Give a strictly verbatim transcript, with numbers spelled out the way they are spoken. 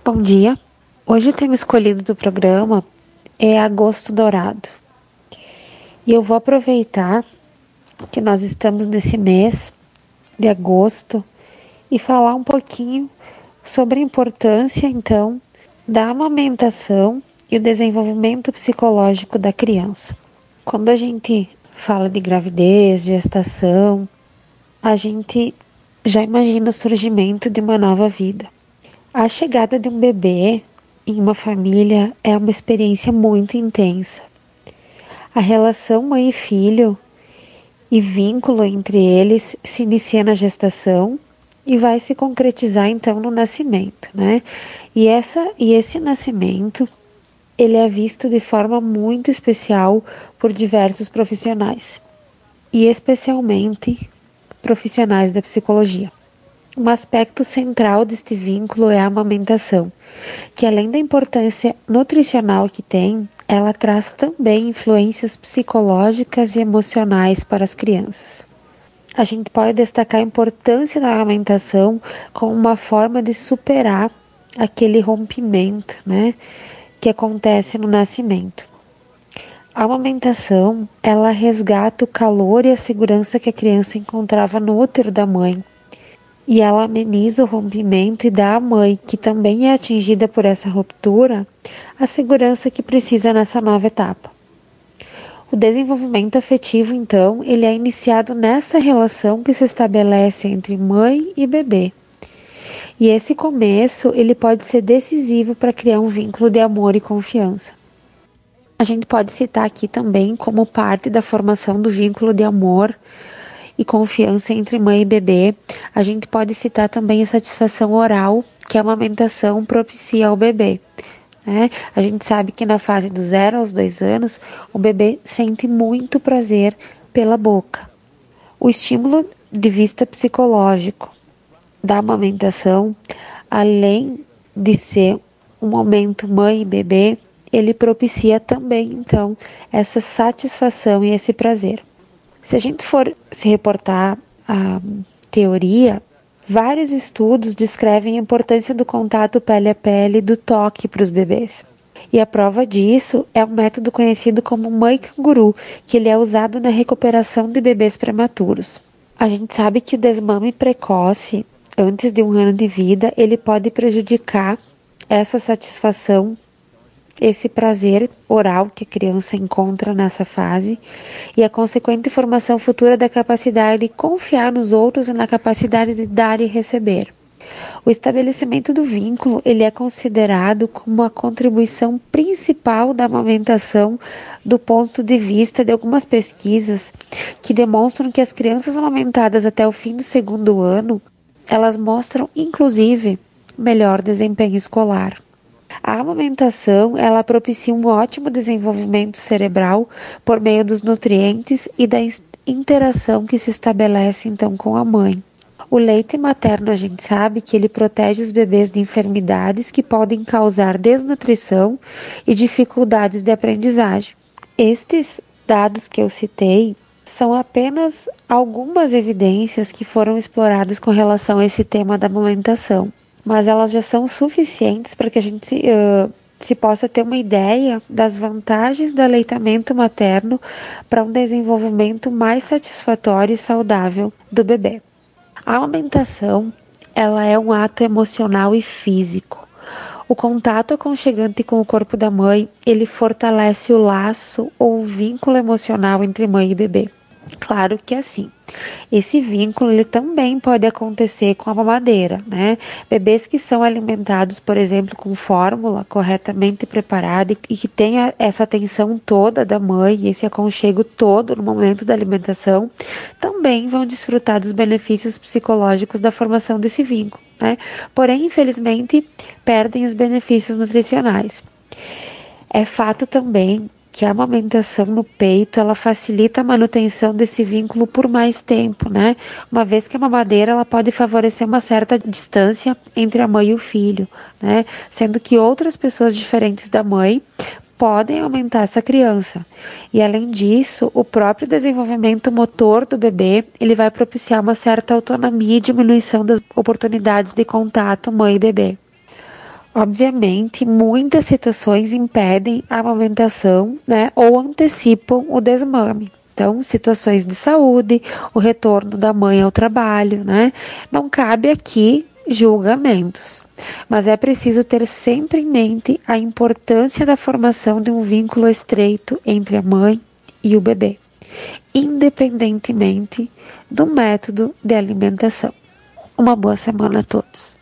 Bom dia. Hoje o tema escolhido do programa é Agosto Dourado. E eu vou aproveitar que nós estamos nesse mês de agosto e falar um pouquinho sobre a importância, então, da amamentação e o desenvolvimento psicológico da criança. Quando a gente fala de gravidez, gestação, a gente já imagina o surgimento de uma nova vida. A chegada de um bebê em uma família é uma experiência muito intensa. A relação mãe e filho e vínculo entre eles se inicia na gestação e vai se concretizar então no nascimento, né? E, essa, e esse nascimento, ele é visto de forma muito especial por diversos profissionais, e especialmente profissionais da psicologia. Um aspecto central deste vínculo é a amamentação, que além da importância nutricional que tem, ela traz também influências psicológicas e emocionais para as crianças. A gente pode destacar a importância da amamentação como uma forma de superar aquele rompimento, né, que acontece no nascimento. A amamentação, ela resgata o calor e a segurança que a criança encontrava no útero da mãe, e ela ameniza o rompimento e dá à mãe, que também é atingida por essa ruptura, a segurança que precisa nessa nova etapa. O desenvolvimento afetivo, então, ele é iniciado nessa relação que se estabelece entre mãe e bebê. E esse começo, ele pode ser decisivo para criar um vínculo de amor e confiança. A gente pode citar aqui também como parte da formação do vínculo de amor e confiança entre mãe e bebê, a gente pode citar também a satisfação oral que a amamentação propicia ao bebê. Né? A gente sabe que na fase do zero aos dois anos, o bebê sente muito prazer pela boca. O estímulo de vista psicológico da amamentação, além de ser um momento mãe e bebê, ele propicia também, então, essa satisfação e esse prazer. Se a gente for se reportar à teoria, vários estudos descrevem a importância do contato pele a pele e do toque para os bebês. E a prova disso é um método conhecido como mãe canguru, que ele é usado na recuperação de bebês prematuros. A gente sabe que o desmame precoce, antes de um ano de vida, ele pode prejudicar essa satisfação, esse prazer oral que a criança encontra nessa fase e a consequente formação futura da capacidade de confiar nos outros e na capacidade de dar e receber. O estabelecimento do vínculo, ele é considerado como a contribuição principal da amamentação do ponto de vista de algumas pesquisas que demonstram que as crianças amamentadas até o fim do segundo ano, elas mostram inclusive melhor desempenho escolar. A amamentação, ela propicia um ótimo desenvolvimento cerebral por meio dos nutrientes e da interação que se estabelece então com a mãe. O leite materno, a gente sabe que ele protege os bebês de enfermidades que podem causar desnutrição e dificuldades de aprendizagem. Estes dados que eu citei são apenas algumas evidências que foram exploradas com relação a esse tema da amamentação, mas elas já são suficientes para que a gente se, uh, se possa ter uma ideia das vantagens do aleitamento materno para um desenvolvimento mais satisfatório e saudável do bebê. A amamentação, ela é um ato emocional e físico. O contato aconchegante com o corpo da mãe, ele fortalece o laço ou o vínculo emocional entre mãe e bebê. Claro que é assim. Esse vínculo ele também pode acontecer com a mamadeira, né? Bebês que são alimentados, por exemplo, com fórmula corretamente preparada e que tem essa atenção toda da mãe e esse aconchego todo no momento da alimentação, também vão desfrutar dos benefícios psicológicos da formação desse vínculo, né? Porém, infelizmente, perdem os benefícios nutricionais. É fato também que a amamentação no peito, ela facilita a manutenção desse vínculo por mais tempo, né? Uma vez que a mamadeira, ela pode favorecer uma certa distância entre a mãe e o filho, né? Sendo que outras pessoas diferentes da mãe podem aumentar essa criança. E além disso, o próprio desenvolvimento motor do bebê, ele vai propiciar uma certa autonomia e diminuição das oportunidades de contato mãe e bebê. Obviamente, muitas situações impedem a amamentação, né, ou antecipam o desmame. Então, situações de saúde, o retorno da mãe ao trabalho, né? Não cabe aqui julgamentos, mas é preciso ter sempre em mente a importância da formação de um vínculo estreito entre a mãe e o bebê, independentemente do método de alimentação. Uma boa semana a todos.